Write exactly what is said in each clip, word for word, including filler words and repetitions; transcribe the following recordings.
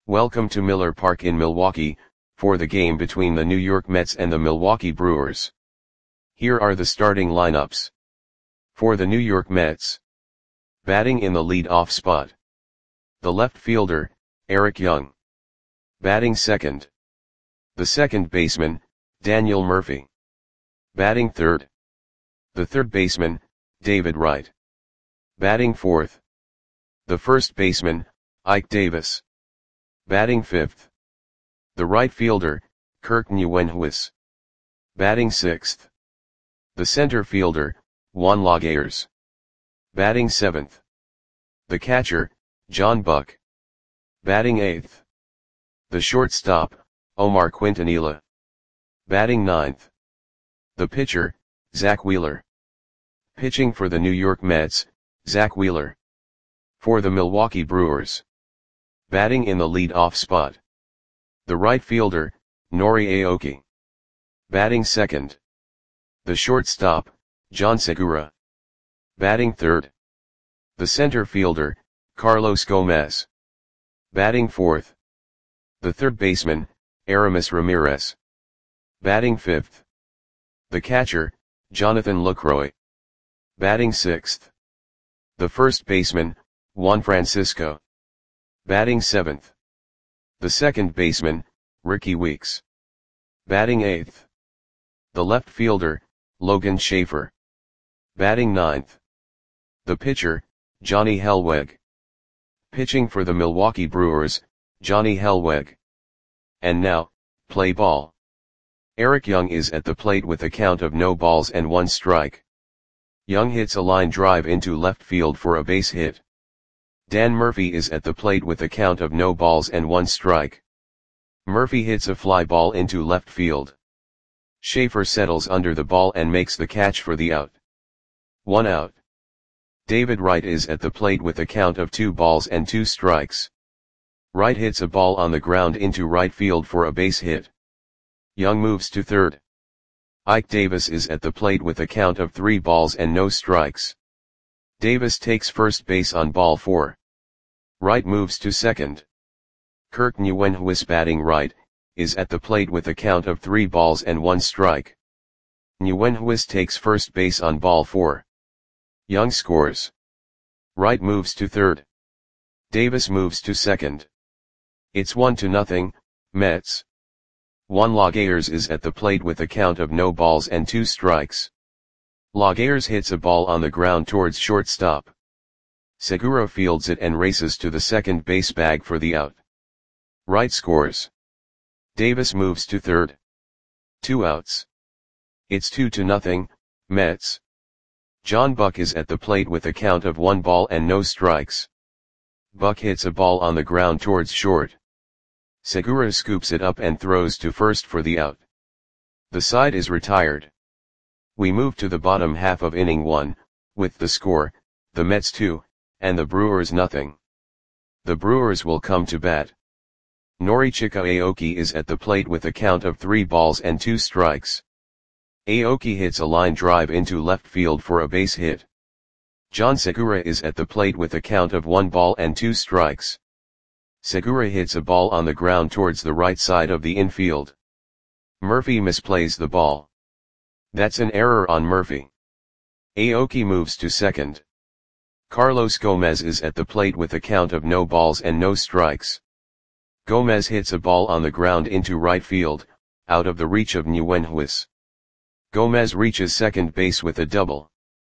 Welcome to Miller Park in Milwaukee, for the game between the New York Mets and the Milwaukee Brewers. Here are the starting lineups. For the New York Mets. Batting in the lead-off spot. The left fielder, Eric Young. Batting second. The second baseman, Daniel Murphy. Batting third. The third baseman, David Wright. Batting fourth. The first baseman, Ike Davis. Batting fifth. The right fielder, Kirk Nieuwenhuis. Batting sixth. The center fielder, Juan Lagares. Batting seventh. The catcher, John Buck. Batting eighth. The shortstop, Omar Quintanilla. Batting ninth. The pitcher, Zack Wheeler. Pitching for the New York Mets, Zack Wheeler. For the Milwaukee Brewers. Batting in the lead-off spot. The right fielder, Nori Aoki. Batting second. The shortstop, John Segura. Batting third. The center fielder, Carlos Gomez. Batting fourth. The third baseman, Aramis Ramirez. Batting fifth. The catcher, Jonathan Lucroy. Batting sixth. The first baseman, Juan Francisco. Batting seventh. The second baseman, Ricky Weeks. Batting eighth. The left fielder, Logan Schaefer. Batting ninth. The pitcher, Johnny Hellweg. Pitching for the Milwaukee Brewers, Johnny Hellweg. And now, play ball. Eric Young is at the plate with a count of no balls and one strike. Young hits a line drive into left field for a base hit. Dan Murphy is at the plate with a count of no balls and one strike. Murphy hits a fly ball into left field. Schaefer settles under the ball and makes the catch for the out. One out. David Wright is at the plate with a count of two balls and two strikes. Wright hits a ball on the ground into right field for a base hit. Young moves to third. Ike Davis is at the plate with a count of three balls and no strikes. Davis takes first base on ball four. Wright moves to second. Kirk Nieuwenhuis, batting right, is at the plate with a count of three balls and one strike. Nieuwenhuis takes first base on ball four. Young scores. Wright moves to third. Davis moves to second. It's one to nothing, Mets. Juan Lagares is at the plate with a count of no balls and two strikes. Lagares hits a ball on the ground towards shortstop. Segura fields it and races to the second base bag for the out. Wright scores. Davis moves to third. Two outs. It's two to nothing, Mets. John Buck is at the plate with a count of one ball and no strikes. Buck hits a ball on the ground towards short. Segura scoops it up and throws to first for the out. The side is retired. We move to the bottom half of inning one, with the score, the Mets two, and the Brewers nothing. The Brewers will come to bat. Norichika Aoki is at the plate with a count of three balls and two strikes. Aoki hits a line drive into left field for a base hit. John Segura is at the plate with a count of one ball and two strikes. Segura hits a ball on the ground towards the right side of the infield. Murphy misplays the ball. That's an error on Murphy. Aoki moves to second. Carlos Gomez is at the plate with a count of no balls and no strikes. Gomez hits a ball on the ground into right field, out of the reach of Nieuwenhuis. Gomez reaches second base with a double.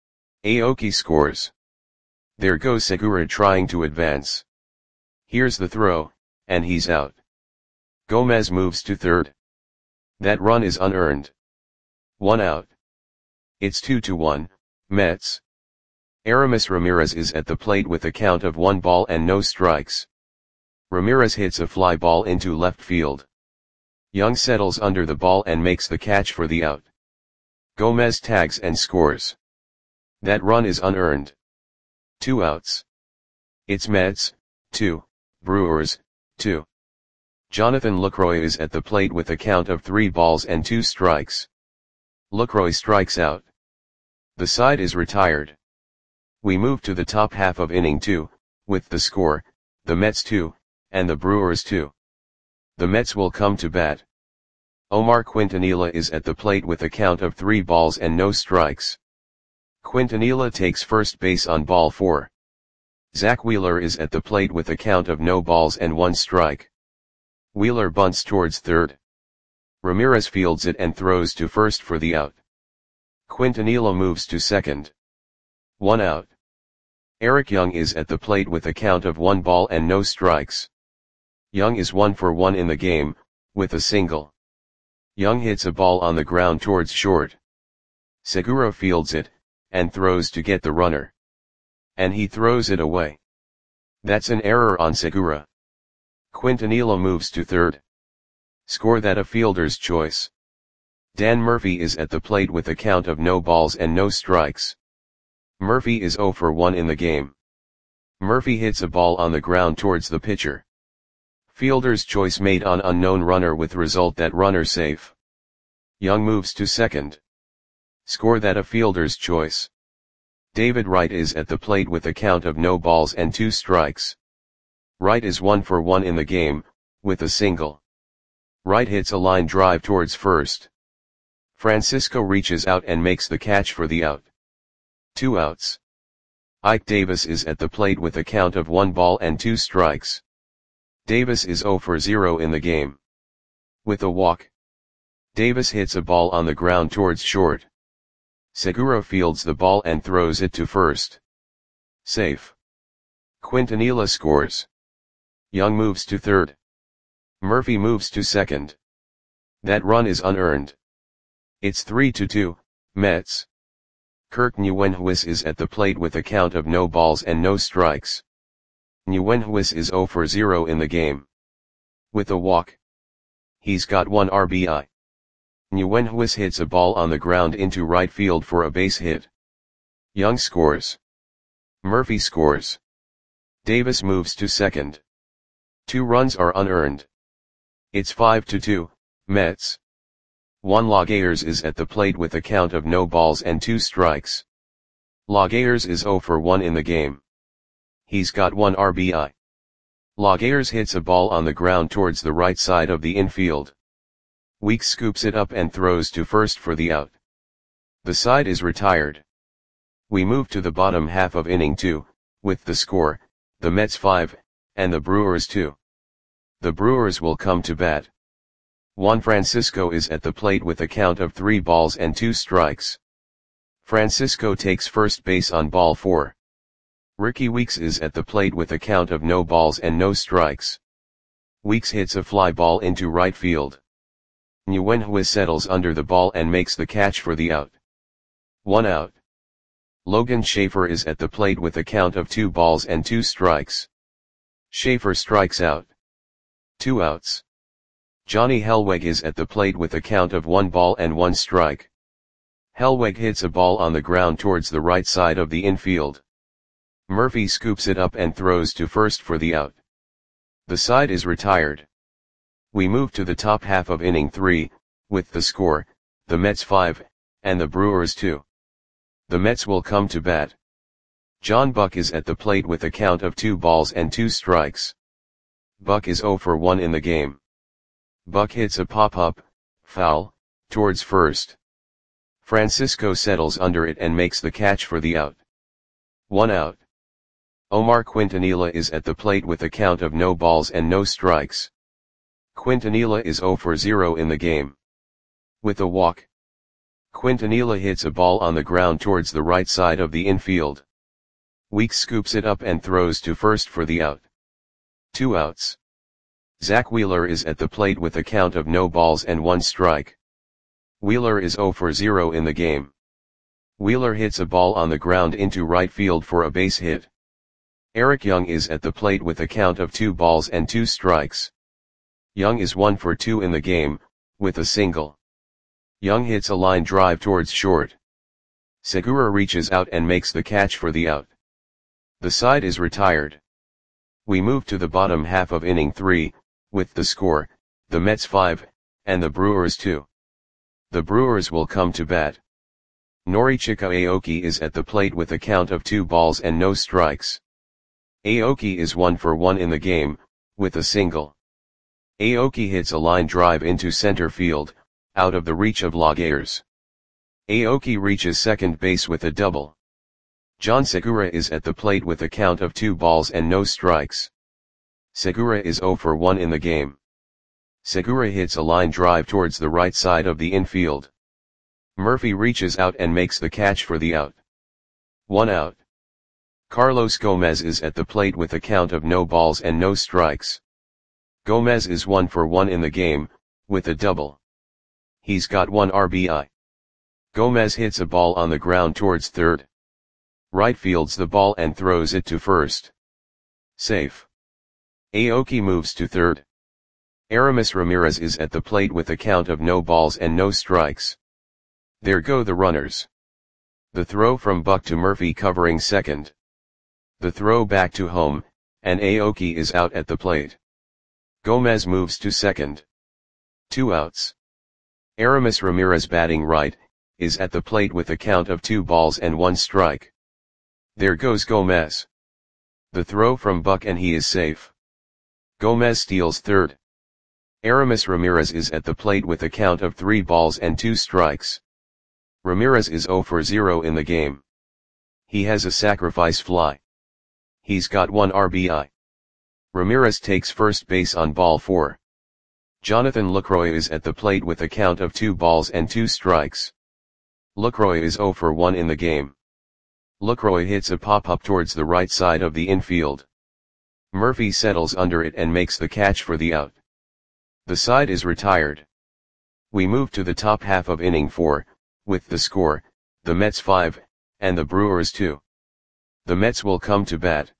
Aoki scores. There goes Segura trying to advance. Here's the throw, and he's out. Gomez moves to third. That run is unearned. One out. It's two to one, Mets. Aramis Ramirez is at the plate with a count of one ball and no strikes. Ramirez hits a fly ball into left field. Young settles under the ball and makes the catch for the out. Gomez tags and scores. That run is unearned. Two outs. It's Mets, two, Brewers, two. Jonathan Lucroy is at the plate with a count of three balls and two strikes. Lucroy strikes out. The side is retired. We move to the top half of inning two, with the score, the Mets two, and the Brewers two. The Mets will come to bat. Omar Quintanilla is at the plate with a count of three balls and no strikes. Quintanilla takes first base on ball four. Zach Wheeler is at the plate with a count of no balls and one strike. Wheeler bunts towards third. Ramirez fields it and throws to first for the out. Quintanilla moves to second. One out. Eric Young is at the plate with a count of one ball and no strikes. Young is one for one in the game, with a single. Young hits a ball on the ground towards short. Segura fields it, and throws to get the runner. And he throws it away. That's an error on Segura. Quintanilla moves to third. Score that a fielder's choice. Dan Murphy is at the plate with a count of no balls and no strikes. Murphy is zero for one in the game. Murphy hits a ball on the ground towards the pitcher. Fielder's choice made on unknown runner with result that runner safe. Young moves to second. Score that a fielder's choice. David Wright is at the plate with a count of no balls and two strikes. Wright is one for one in the game, with a single. Wright hits a line drive towards first. Francisco reaches out and makes the catch for the out. Two outs. Ike Davis is at the plate with a count of one ball and two strikes. Davis is zero for zero in the game. With a walk. Davis hits a ball on the ground towards short. Segura fields the ball and throws it to first. Safe. Quintanilla scores. Young moves to third. Murphy moves to second. That run is unearned. It's three to two, Mets. Kirk Nguyenhuis is at the plate with a count of no balls and no strikes. Nguyenhuis is zero for zero in the game. With a walk. He's got one R B I. Nguyenhuis hits a ball on the ground into right field for a base hit. Young scores. Murphy scores. Davis moves to second. Two runs are unearned. It's five to two, Mets. Juan Laguerre is at the plate with a count of no balls and two strikes. Laguerre is zero for one in the game. He's got one R B I. Laguerre hits a ball on the ground towards the right side of the infield. Weeks scoops it up and throws to first for the out. The side is retired. We move to the bottom half of inning two, with the score, the Mets five, and the Brewers two. The Brewers will come to bat. Juan Francisco is at the plate with a count of three balls and two strikes. Francisco takes first base on ball four. Ricky Weeks is at the plate with a count of no balls and no strikes. Weeks hits a fly ball into right field. Nguyenhuis settles under the ball and makes the catch for the out. One out. Logan Schaefer is at the plate with a count of two balls and two strikes. Schaefer strikes out. Two outs. Johnny Helweg is at the plate with a count of one ball and one strike. Helweg hits a ball on the ground towards the right side of the infield. Murphy scoops it up and throws to first for the out. The side is retired. We move to the top half of inning three, with the score, the Mets five, and the Brewers two. The Mets will come to bat. John Buck is at the plate with a count of two balls and two strikes. Buck is zero for one in the game. Buck hits a pop-up, foul, towards first. Francisco settles under it and makes the catch for the out. One out. Omar Quintanilla is at the plate with a count of no balls and no strikes. Quintanilla is zero for zero in the game. With a walk. Quintanilla hits a ball on the ground towards the right side of the infield. Weeks scoops it up and throws to first for the out. Two outs. Zach Wheeler is at the plate with a count of no balls and one strike. Wheeler is zero for zero in the game. Wheeler hits a ball on the ground into right field for a base hit. Eric Young is at the plate with a count of two balls and two strikes. Young is one for two in the game, with a single. Young hits a line drive towards short. Segura reaches out and makes the catch for the out. The side is retired. We move to the bottom half of inning three, with the score, the Mets five, and the Brewers two. The Brewers will come to bat. Norichika Aoki is at the plate with a count of two balls and no strikes. Aoki is one for one in the game, with a single. Aoki hits a line drive into center field, out of the reach of Laguerre. Aoki reaches second base with a double. John Segura is at the plate with a count of two balls and no strikes. Segura is zero for one in the game. Segura hits a line drive towards the right side of the infield. Murphy reaches out and makes the catch for the out. One out. Carlos Gomez is at the plate with a count of no balls and no strikes. Gomez is one for one in the game, with a double. He's got one R B I. Gomez hits a ball on the ground towards third. Right fields the ball and throws it to first. Safe. Aoki moves to third. Aramis Ramirez is at the plate with a count of no balls and no strikes. There go the runners. The throw from Buck to Murphy covering second. The throw back to home, and Aoki is out at the plate. Gomez moves to second. Two outs. Aramis Ramirez batting right, is at the plate with a count of two balls and one strike. There goes Gomez. The throw from Buck and he is safe. Gomez steals third. Aramis Ramirez is at the plate with a count of three balls and two strikes. Ramirez is zero for zero in the game. He has a sacrifice fly. He's got one R B I. Ramirez takes first base on ball four. Jonathan Lucroy is at the plate with a count of two balls and two strikes. Lucroy is zero for one in the game. Lucroy hits a pop-up towards the right side of the infield. Murphy settles under it and makes the catch for the out. The side is retired. We move to the top half of inning four, with the score, the Mets five, and the Brewers two. The Mets will come to bat.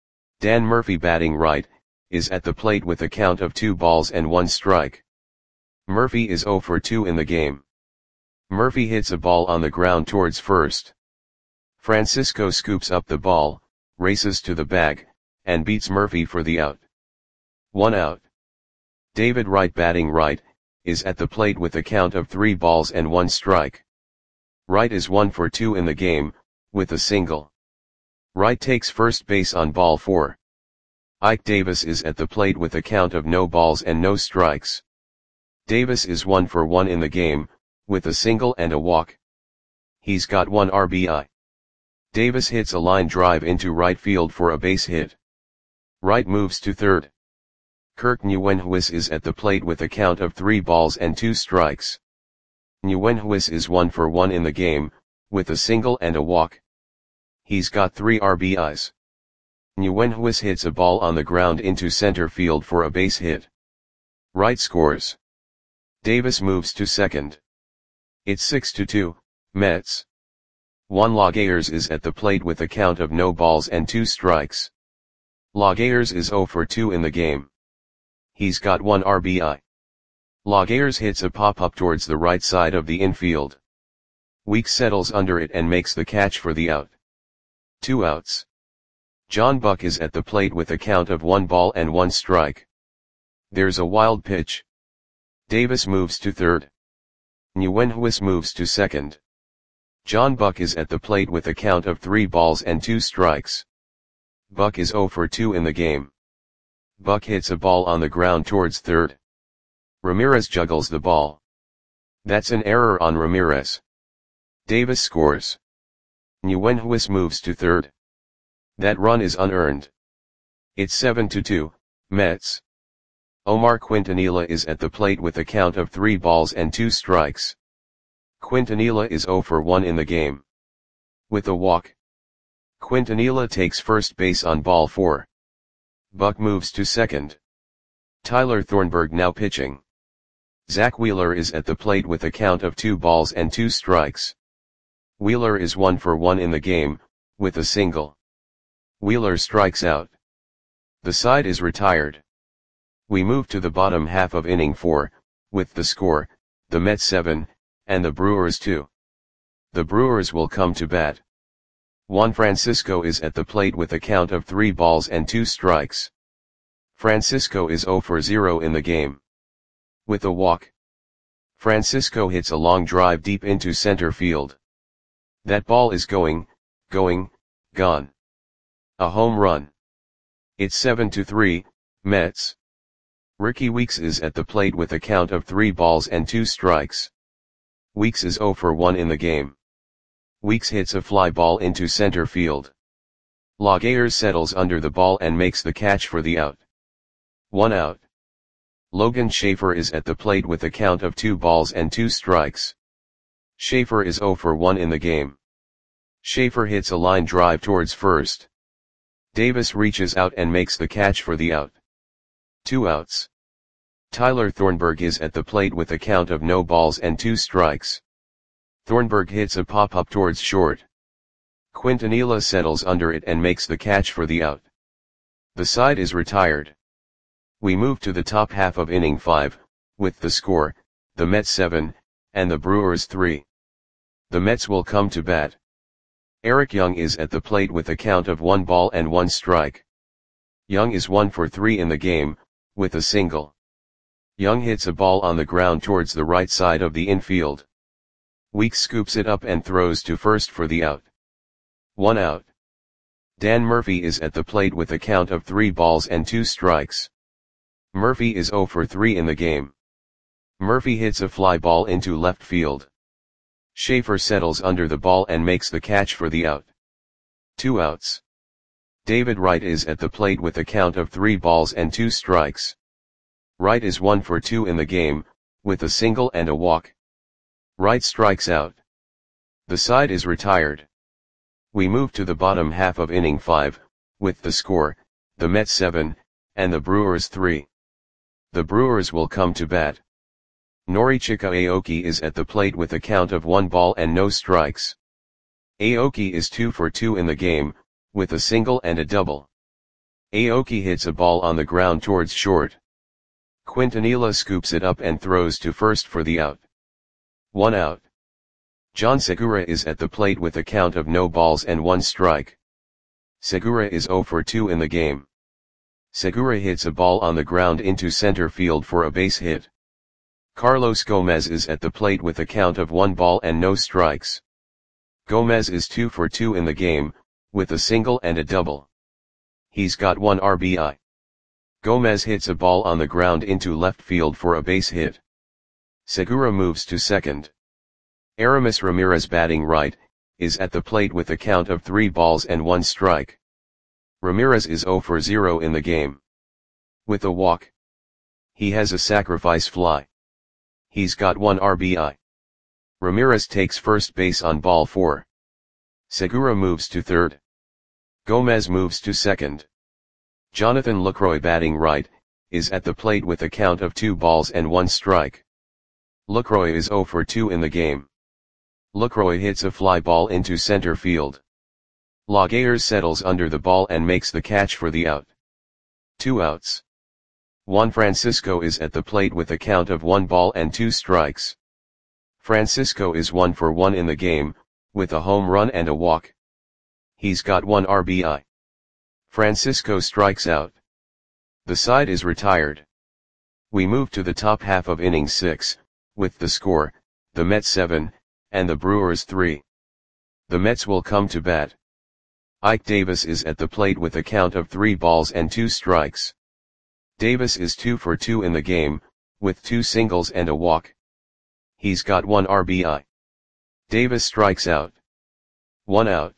Dan Murphy batting right, is at the plate with a count of two balls and one strike. Murphy is zero for two in the game. Murphy hits a ball on the ground towards first. Francisco scoops up the ball, races to the bag, and beats Murphy for the out. One out. David Wright batting right, is at the plate with a count of three balls and one strike. Wright is one for two in the game, with a single. Wright takes first base on ball four. Ike Davis is at the plate with a count of no balls and no strikes. Davis is one for one in the game, with a single and a walk. He's got one R B I. Davis hits a line drive into right field for a base hit. Wright moves to third. Kirk Nguyenhuis is at the plate with a count of three balls and two strikes. Nguyenhuis is one for one in the game, with a single and a walk. He's got three R B Is. Nguyenhuis hits a ball on the ground into center field for a base hit. Wright scores. Davis moves to second. It's six to two, Mets. Juan Laguerre is at the plate with a count of no balls and two strikes. Laguerre is zero for two in the game. He's got one R B I. Laguerre hits a pop-up towards the right side of the infield. Weeks settles under it and makes the catch for the out. Two outs. John Buck is at the plate with a count of one ball and one strike. There's a wild pitch. Davis moves to third. Nguyenhuis moves to second. John Buck is at the plate with a count of three balls and two strikes. Buck is zero for two in the game. Buck hits a ball on the ground towards third. Ramirez juggles the ball. That's an error on Ramirez. Davis scores. Nguyenhuis moves to third. That run is unearned. It's seven to two, Mets. Omar Quintanilla is at the plate with a count of three balls and two strikes. Quintanilla is zero for one in the game. With a walk. Quintanilla takes first base on ball four. Buck moves to second. Tyler Thornburg now pitching. Zach Wheeler is at the plate with a count of two balls and two strikes. Wheeler is one for one in the game, with a single. Wheeler strikes out. The side is retired. We move to the bottom half of inning four, with the score, the Mets seven, and the Brewers two. The Brewers will come to bat. Juan Francisco is at the plate with a count of three balls and two strikes. Francisco is zero for zero in the game. With a walk. Francisco hits a long drive deep into center field. That ball is going, going, gone. A home run. It's seven to three, Mets. Rickie Weeks is at the plate with a count of three balls and two strikes. Weeks is zero for one in the game. Weeks hits a fly ball into center field. Laguerre settles under the ball and makes the catch for the out. One out. Logan Schaefer is at the plate with a count of two balls and two strikes. Schaefer is zero for one in the game. Schaefer hits a line drive towards first. Davis reaches out and makes the catch for the out. Two outs. Tyler Thornburg is at the plate with a count of no balls and two strikes. Thornburg hits a pop-up towards short. Quintanilla settles under it and makes the catch for the out. The side is retired. We move to the top half of inning five, with the score, the Mets seven, and the Brewers three. The Mets will come to bat. Eric Young is at the plate with a count of one ball and one strike. Young is one for three in the game, with a single. Young hits a ball on the ground towards the right side of the infield. Weeks scoops it up and throws to first for the out. One out. Dan Murphy is at the plate with a count of three balls and two strikes. Murphy is zero for three in the game. Murphy hits a fly ball into left field. Schaefer settles under the ball and makes the catch for the out. Two outs. David Wright is at the plate with a count of three balls and two strikes. Wright is one for two in the game, with a single and a walk. Wright strikes out. The side is retired. We move to the bottom half of inning five, with the score, the Mets seven, and the Brewers three. The Brewers will come to bat. Norichika Aoki is at the plate with a count of one ball and no strikes. Aoki is two for two in the game, with a single and a double. Aoki hits a ball on the ground towards short. Quintanilla scoops it up and throws to first for the out. One out. John Segura is at the plate with a count of no balls and one strike. Segura is zero for two in the game. Segura hits a ball on the ground into center field for a base hit. Carlos Gomez is at the plate with a count of one ball and no strikes. Gomez is two for two in the game, with a single and a double. He's got one R B I. Gomez hits a ball on the ground into left field for a base hit. Segura moves to second. Aramis Ramirez, batting right, is at the plate with a count of three balls and one strike. Ramirez is zero for zero in the game. With a walk. He has a sacrifice fly. He's got one R B I. Ramirez takes first base on ball four. Segura moves to third. Gomez moves to second. Jonathan Lucroy, batting right, is at the plate with a count of two balls and one strike. Lucroy is zero for two in the game. Lucroy hits a fly ball into center field. Laguerre settles under the ball and makes the catch for the out. Two outs. Juan Francisco is at the plate with a count of one ball and two strikes. Francisco is one for one in the game, with a home run and a walk. He's got one R B I. Francisco strikes out. The side is retired. We move to the top half of inning six, with the score, the Mets seven, and the Brewers three. The Mets will come to bat. Ike Davis is at the plate with a count of three balls and two strikes. Davis is two for two in the game, with two singles and a walk. He's got one R B I. Davis strikes out. One out.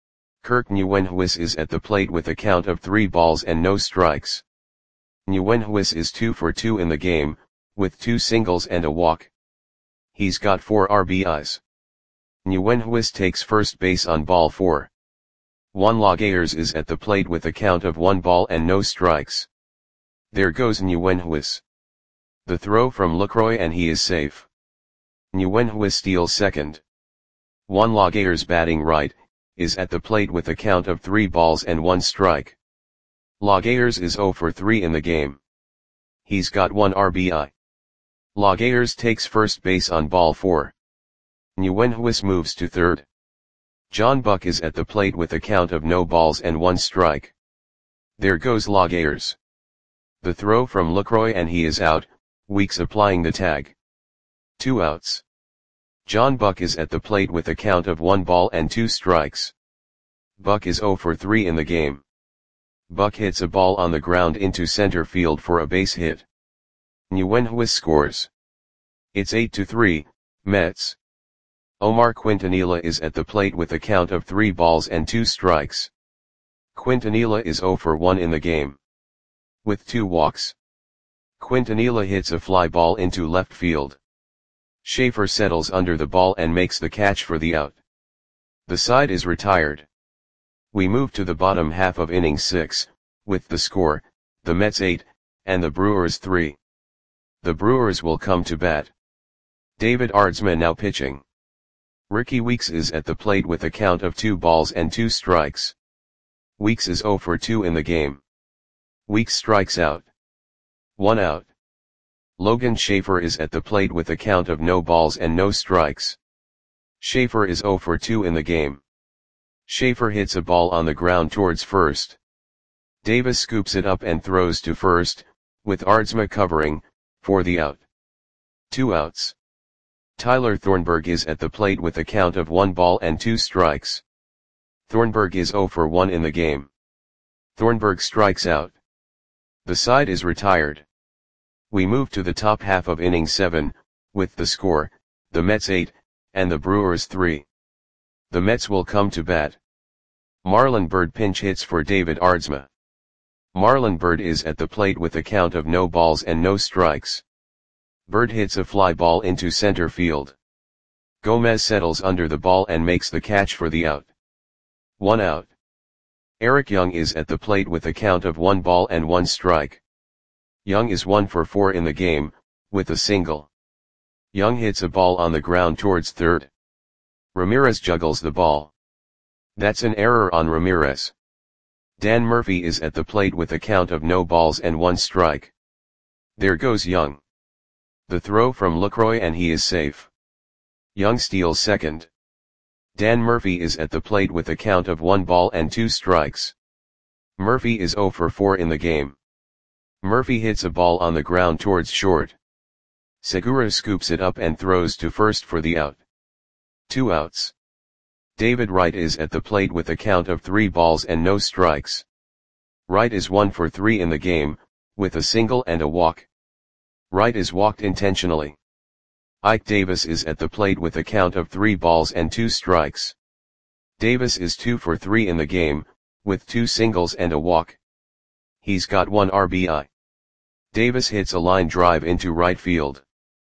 Kirk Nguyenhuis is at the plate with a count of three balls and no strikes. Nguyenhuis is two for two in the game, with two singles and a walk. He's got four R B Is. Nguyenhuis takes first base on ball four. Juan Laguerre is at the plate with a count of one ball and no strikes. There goes Nguyenhuis. The throw from Lucroy and he is safe. Nguyenhuis steals second. Juan Laguerre's batting right, is at the plate with a count of three balls and one strike. Laguerre's is zero for three in the game. He's got one R B I. Laguerre takes first base on ball four. Nguyenhuis moves to third. John Buck is at the plate with a count of no balls and one strike. There goes Laguerre. The throw from Lucroy and he is out, Weeks applying the tag. Two outs. John Buck is at the plate with a count of one ball and two strikes. Buck is zero for three in the game. Buck hits a ball on the ground into center field for a base hit. Nguyen scores. It's eight to three, Mets. Omar Quintanilla is at the plate with a count of three balls and two strikes. Quintanilla is zero for one in the game, with two walks. Quintanilla hits a fly ball into left field. Schaefer settles under the ball and makes the catch for the out. The side is retired. We move to the bottom half of inning six, with the score, the Mets eight, and the Brewers three. The Brewers will come to bat. David Aardsma now pitching. Ricky Weeks is at the plate with a count of two balls and two strikes. Weeks is zero for two in the game. Weeks strikes out. One out. Logan Schaefer is at the plate with a count of no balls and no strikes. Schaefer is zero for two in the game. Schaefer hits a ball on the ground towards first. Davis scoops it up and throws to first, with Aardsma covering, for the out. Two outs. Tyler Thornburg is at the plate with a count of one ball and two strikes. Thornburg is zero for one in the game. Thornburg strikes out. The side is retired. We move to the top half of inning seven, with the score, the Mets eight, and the Brewers three. The Mets will come to bat. Marlon Byrd pinch hits for David Aardsma. Marlon Byrd is at the plate with a count of no balls and no strikes. Byrd hits a fly ball into center field. Gomez settles under the ball and makes the catch for the out. One out. Eric Young is at the plate with a count of one ball and one strike. Young is one for four in the game, with a single. Young hits a ball on the ground towards third. Ramirez juggles the ball. That's an error on Ramirez. Dan Murphy is at the plate with a count of no balls and one strike. There goes Young. The throw from Lucroy and he is safe. Young steals second. Dan Murphy is at the plate with a count of one ball and two strikes. Murphy is zero for four in the game. Murphy hits a ball on the ground towards short. Segura scoops it up and throws to first for the out. Two outs. David Wright is at the plate with a count of three balls and no strikes. Wright is one for three in the game, with a single and a walk. Wright is walked intentionally. Ike Davis is at the plate with a count of three balls and two strikes. Davis is two for three in the game, with two singles and a walk. He's got one R B I. Davis hits a line drive into right field.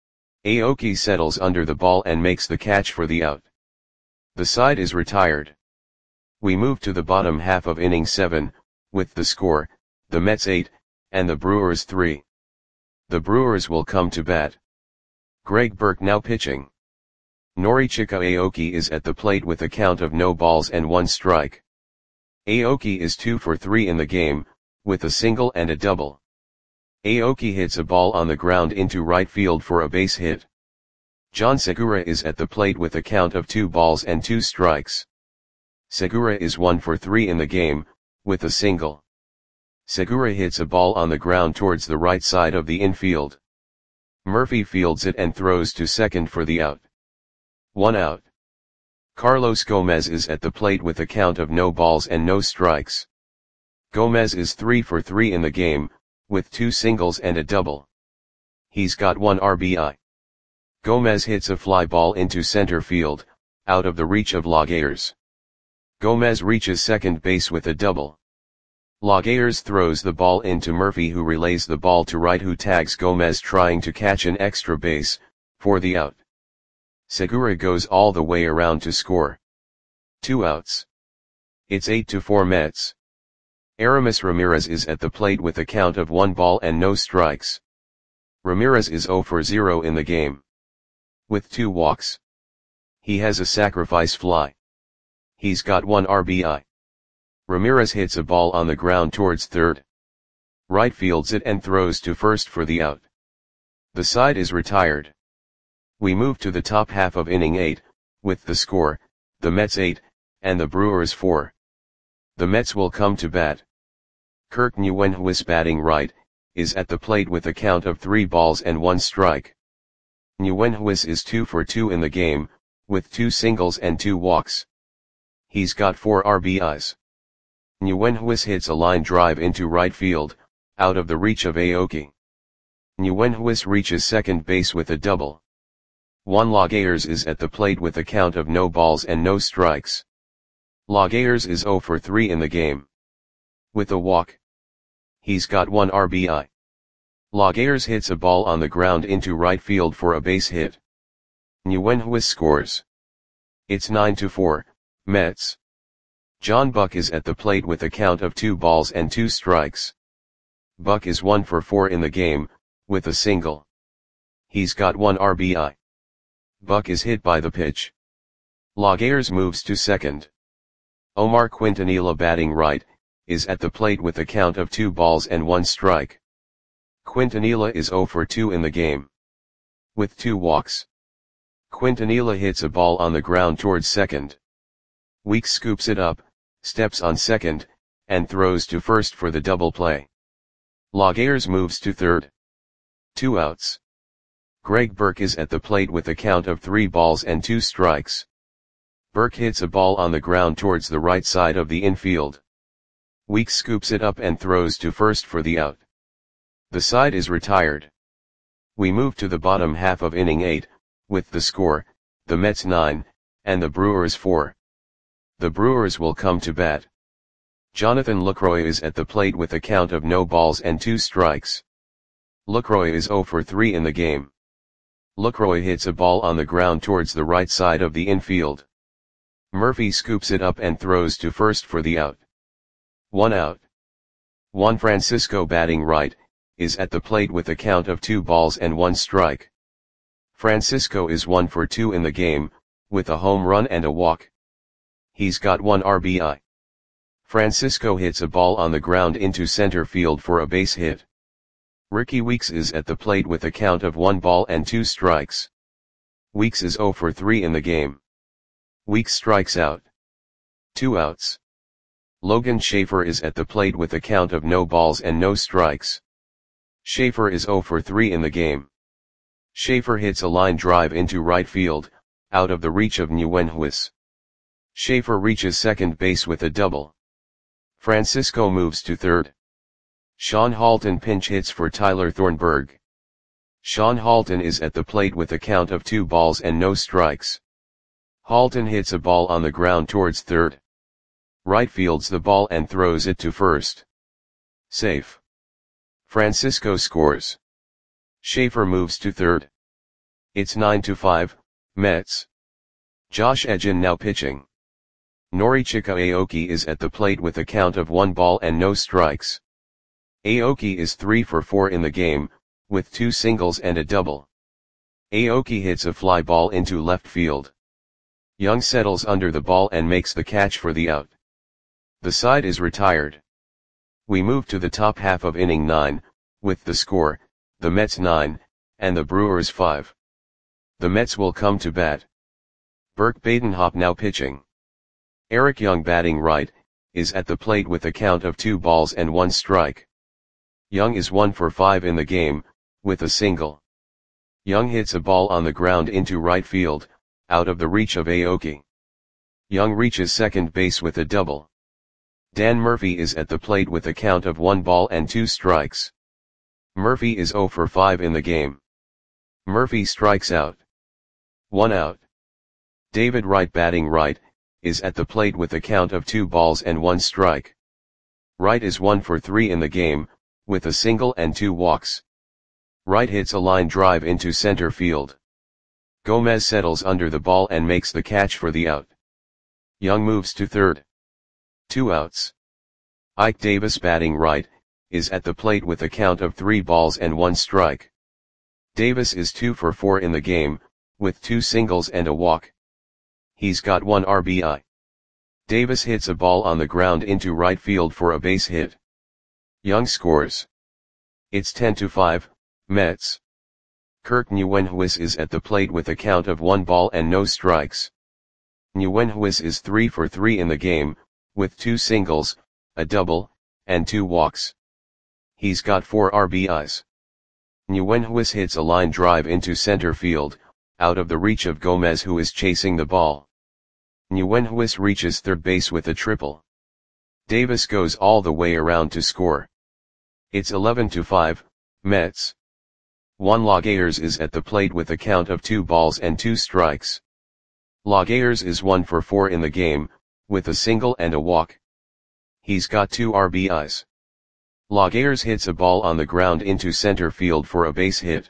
Aoki settles under the ball and makes the catch for the out. The side is retired. We move to the bottom half of inning seven, with the score, the Mets eight, and the Brewers three. The Brewers will come to bat. Greg Burke now pitching. Norichika Aoki is at the plate with a count of no balls and one strike. Aoki is two for three in the game, with a single and a double. Aoki hits a ball on the ground into right field for a base hit. John Segura is at the plate with a count of two balls and two strikes. Segura is one for three in the game, with a single. Segura hits a ball on the ground towards the right side of the infield. Murphy fields it and throws to second for the out. One out. Carlos Gomez is at the plate with a count of no balls and no strikes. Gomez is three for three in the game, with two singles and a double. He's got one R B I. Gomez hits a fly ball into center field, out of the reach of Laguerre. Gomez reaches second base with a double. Laguerre throws the ball into Murphy, who relays the ball to right, who tags Gomez trying to catch an extra base, for the out. Segura goes all the way around to score. Two outs. It's eight to four Mets. Aramis Ramirez is at the plate with a count of one ball and no strikes. Ramirez is zero for zero in the game, with two walks. He has a sacrifice fly. He's got one R B I. Ramirez hits a ball on the ground towards third. Wright fields it and throws to first for the out. The side is retired. We move to the top half of inning eight, with the score, the Mets eight, and the Brewers four. The Mets will come to bat. Kirk Nguyen batting right, is at the plate with a count of three balls and one strike. Nguyen is two for two in the game, with two singles and two walks. He's got four R B Is. Nguyenhuis hits a line drive into right field, out of the reach of Aoki. Nguyenhuis reaches second base with a double. Juan Lagares is at the plate with a count of no balls and no strikes. Lagares is zero for three in the game. With a walk, he's got one R B I. Lagares hits a ball on the ground into right field for a base hit. Nguyenhuis scores. It's nine to four, Mets. John Buck is at the plate with a count of two balls and two strikes. Buck is one for four in the game, with a single. He's got one R B I. Buck is hit by the pitch. Lagares moves to second. Omar Quintanilla, batting right, is at the plate with a count of two balls and one strike. Quintanilla is zero for two in the game. With two walks, Quintanilla hits a ball on the ground towards second. Weeks scoops it up, steps on second, and throws to first for the double play. Lagares moves to third. Two outs. Greg Burke is at the plate with a count of three balls and two strikes. Burke hits a ball on the ground towards the right side of the infield. Weeks scoops it up and throws to first for the out. The side is retired. We move to the bottom half of inning eight, with the score, the Mets nine, and the Brewers four. The Brewers will come to bat. Jonathan Lucroy is at the plate with a count of no balls and two strikes. Lucroy is zero for three in the game. Lucroy hits a ball on the ground towards the right side of the infield. Murphy scoops it up and throws to first for the out. One out. Juan Francisco, batting right, is at the plate with a count of two balls and one strike. Francisco is one for two in the game, with a home run and a walk. He's got one R B I. Francisco hits a ball on the ground into center field for a base hit. Ricky Weeks is at the plate with a count of one ball and two strikes. Weeks is zero for three in the game. Weeks strikes out. Two outs. Logan Schaefer is at the plate with a count of no balls and no strikes. Schaefer is zero for three in the game. Schaefer hits a line drive into right field, out of the reach of Nguyenhuis. Schaefer reaches second base with a double. Francisco moves to third. Sean Halton pinch hits for Tyler Thornburg. Sean Halton is at the plate with a count of two balls and no strikes. Halton hits a ball on the ground towards third. Right fields the ball and throws it to first. Safe. Francisco scores. Schaefer moves to third. It's nine to five, Mets. Josh Edgin now pitching. Norichika Aoki is at the plate with a count of one ball and no strikes. Aoki is three for four in the game, with two singles and a double. Aoki hits a fly ball into left field. Young settles under the ball and makes the catch for the out. The side is retired. We move to the top half of inning nine, with the score, the Mets nine, and the Brewers five. The Mets will come to bat. Burke Badenhop now pitching. Eric Young, batting right, is at the plate with a count of two balls and one strike. Young is one for five in the game, with a single. Young hits a ball on the ground into right field, out of the reach of Aoki. Young reaches second base with a double. Dan Murphy is at the plate with a count of one ball and two strikes. Murphy is zero for five in the game. Murphy strikes out. One out. David Wright, batting right, is at the plate with a count of two balls and one strike. Wright is one for three in the game, with a single and two walks. Wright hits a line drive into center field. Gomez settles under the ball and makes the catch for the out. Young moves to third. Two outs. Ike Davis, batting right, is at the plate with a count of three balls and one strike. Davis is two for four in the game, with two singles and a walk. He's got one R B I. Davis hits a ball on the ground into right field for a base hit. Young scores. It's ten to five, Mets. Kirk Nguyenhuis is at the plate with a count of one ball and no strikes. Nguyenhuis is three for three in the game, with two singles, a double, and two walks. He's got four R B Is. Nguyenhuis hits a line drive into center field, out of the reach of Gomez, who is chasing the ball. Nguyenhuis reaches third base with a triple. Davis goes all the way around to score. It's eleven to five, Mets. Juan Laguerre is at the plate with a count of two balls and two strikes. Laguerre is one for four in the game, with a single and a walk. He's got two R B Is. Laguerre hits a ball on the ground into center field for a base hit.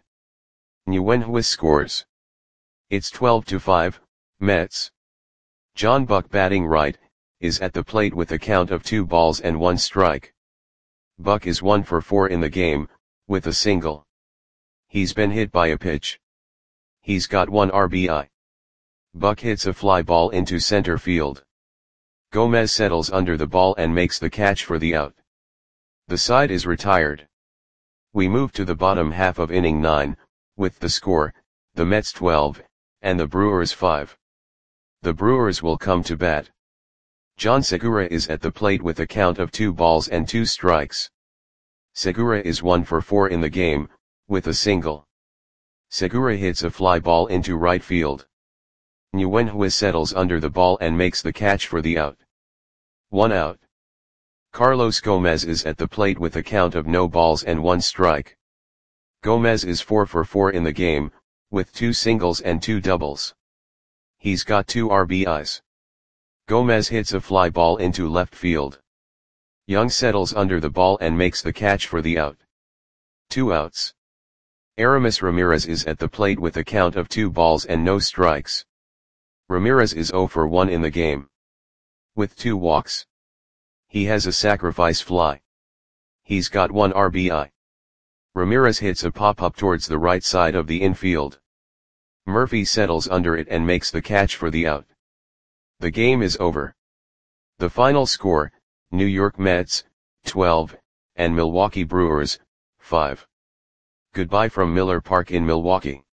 Nguyen scores. It's twelve to five, Mets. John Buck, batting right, is at the plate with a count of two balls and one strike. Buck is one for four in the game, with a single. He's been hit by a pitch. He's got one R B I. Buck hits a fly ball into center field. Gomez settles under the ball and makes the catch for the out. The side is retired. We move to the bottom half of inning nine, with the score, the Mets twelve, and the Brewers five. The Brewers will come to bat. John Segura is at the plate with a count of two balls and two strikes. Segura is one for four in the game, with a single. Segura hits a fly ball into right field. Nguyen settles under the ball and makes the catch for the out. One out. Carlos Gomez is at the plate with a count of no balls and one strike. Gomez is four for four in the game, with two singles and two doubles. He's got two R B Is. Gomez hits a fly ball into left field. Young settles under the ball and makes the catch for the out. Two outs. Aramis Ramirez is at the plate with a count of two balls and no strikes. Ramirez is zero for one in the game, with two walks. He has a sacrifice fly. He's got one R B I. Ramirez hits a pop-up towards the right side of the infield. Murphy settles under it and makes the catch for the out. The game is over. The final score, New York Mets, twelve, and Milwaukee Brewers, five. Goodbye from Miller Park in Milwaukee.